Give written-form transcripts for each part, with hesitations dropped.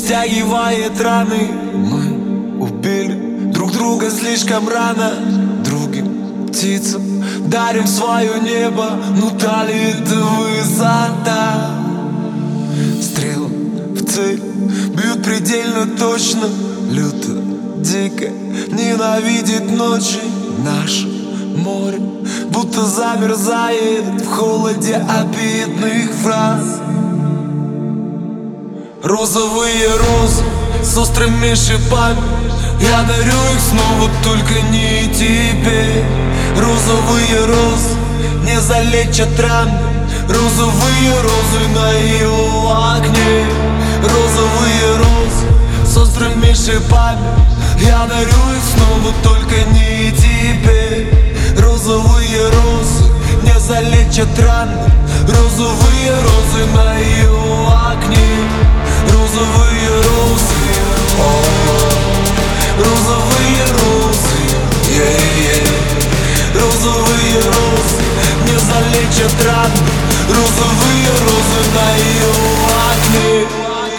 стягивает раны. Мы убили друг друга слишком рано. Другим птицам дарим свое небо, но талит высота. Стрелы в цель бьют предельно точно. Люто, дико ненавидит ночи. Наше море будто замерзает в холоде обидных фраз. Розовые розы с острыми шипами, я дарю их снова, только не тебе. Розовые розы не залечат раны. Розовые розы на его окне. Розовые розы с острыми шипами, я дарю их снова, только не тебе. Розовые розы не залечат раны. Розовые розы на ее окне. Розовые розы, розовые розы, розовые розы не залечат раны. Розовые розы на ее окне.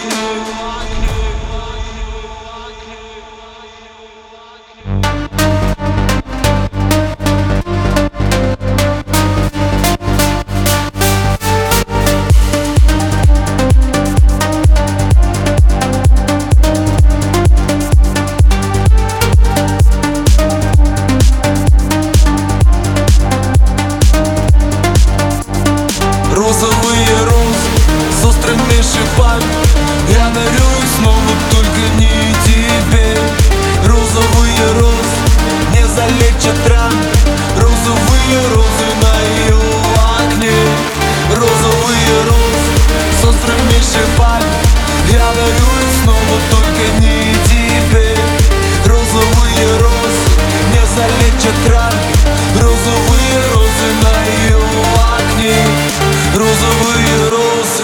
Розовые розы с острыми шипами, я дарю их снова, только не тебе. Розовые розы не залечат раны. Розовые розы на ее окне. Розовые розы с острыми шипами, я дарю их снова, только не тебе. Розовые розы не залечат раны. Розовые розы на ее окне. Розовые розы.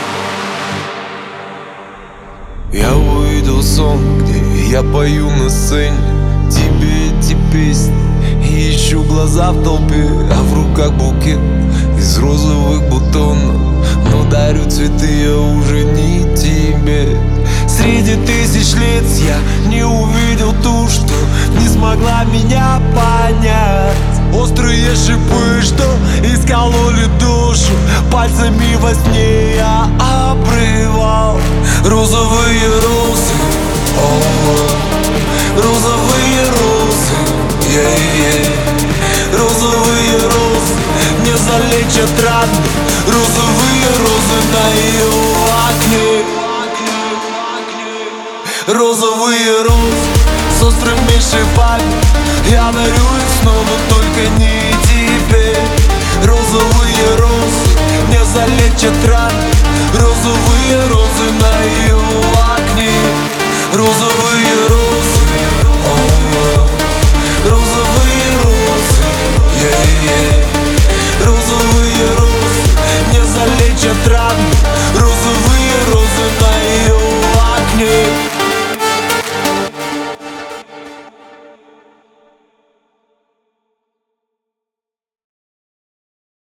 Я увидел сон, где я пою на сцене тебе эти песни, и ищу глаза в толпе, а в руках букет из розовых бутонов. Но дарю цветы я уже не тебе. Среди тысяч лет я не увидел ту, что не смогла меня понять. Острые шипы, что искололи душу, пальцами во сне я обрывал. Розовые розы, розовые розы, розовые розы не залечат раны. Розовые розы на ее окне. Розовые розы с острыми шипами, я дарю их снова, только не